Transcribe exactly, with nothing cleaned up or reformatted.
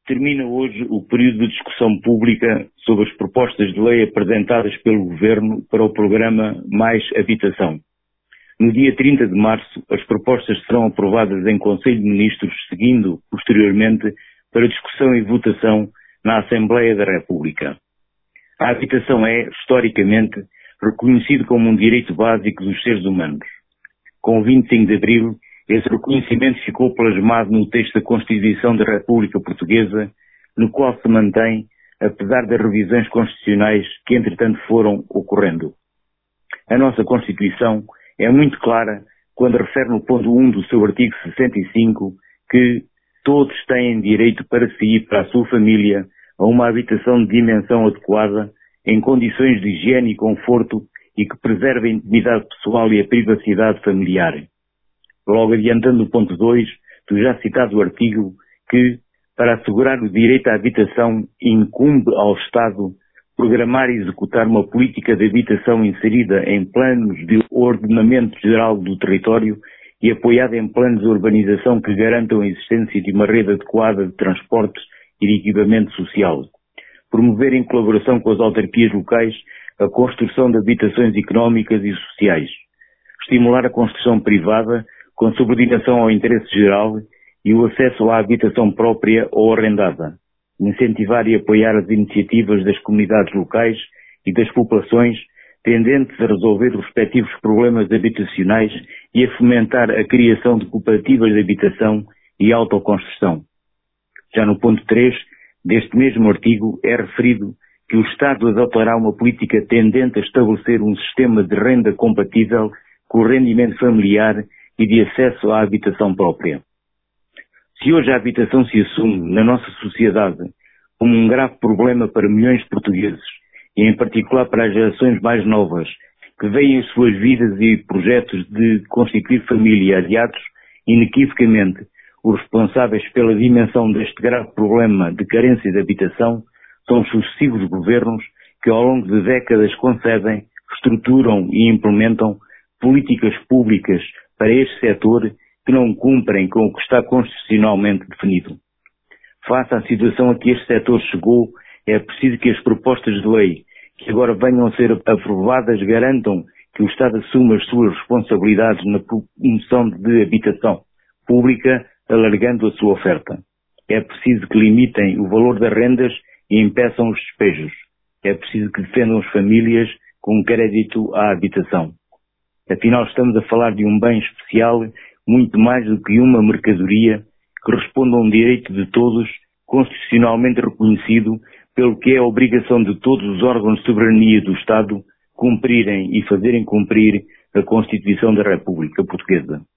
Termina hoje o período de discussão pública sobre as propostas de lei apresentadas pelo Governo para o programa Mais Habitação. No dia trinta de março, as propostas serão aprovadas em Conselho de Ministros, seguindo, posteriormente, para discussão e votação na Assembleia da República. A habitação é, historicamente, reconhecido como um direito básico dos seres humanos. Com o vinte e cinco de abril, esse reconhecimento ficou plasmado no texto da Constituição da República Portuguesa, no qual se mantém, apesar das revisões constitucionais que entretanto foram ocorrendo. A nossa Constituição é muito clara quando refere no ponto um do seu artigo sessenta e cinco que todos têm direito para si e para a sua família a uma habitação de dimensão adequada, em condições de higiene e conforto e que preserve a intimidade pessoal e a privacidade familiar. Logo adiantando o ponto dois do já citado artigo que, para assegurar o direito à habitação, incumbe ao Estado programar e executar uma política de habitação inserida em planos de ordenamento geral do território e apoiada em planos de urbanização que garantam a existência de uma rede adequada de transportes e de equipamento social. Promover em colaboração com as autarquias locais a construção de habitações económicas e sociais. Estimular a construção privada com subordinação ao interesse geral e o acesso à habitação própria ou arrendada. Incentivar e apoiar as iniciativas das comunidades locais e das populações tendentes a resolver os respectivos problemas habitacionais e a fomentar a criação de cooperativas de habitação e autoconstrução. Já no ponto três deste mesmo artigo é referido que o Estado adotará uma política tendente a estabelecer um sistema de renda compatível com o rendimento familiar e de acesso à habitação própria. Se hoje a habitação se assume na nossa sociedade como um grave problema para milhões de portugueses, e em particular para as gerações mais novas, que veem as suas vidas e projetos de constituir família adiados, inequivocamente, os responsáveis pela dimensão deste grave problema de carência de habitação são os sucessivos governos que ao longo de décadas concebem, estruturam e implementam políticas públicas para este setor que não cumprem com o que está constitucionalmente definido. Face à situação a que este setor chegou, é preciso que as propostas de lei que agora venham a ser aprovadas garantam que o Estado assuma as suas responsabilidades na promoção de habitação pública, alargando a sua oferta. É preciso que limitem o valor das rendas e impeçam os despejos. É preciso que defendam as famílias com crédito à habitação. Afinal, estamos a falar de um bem especial, muito mais do que uma mercadoria, que responde a um direito de todos, constitucionalmente reconhecido, pelo que é a obrigação de todos os órgãos de soberania do Estado cumprirem e fazerem cumprir a Constituição da República Portuguesa.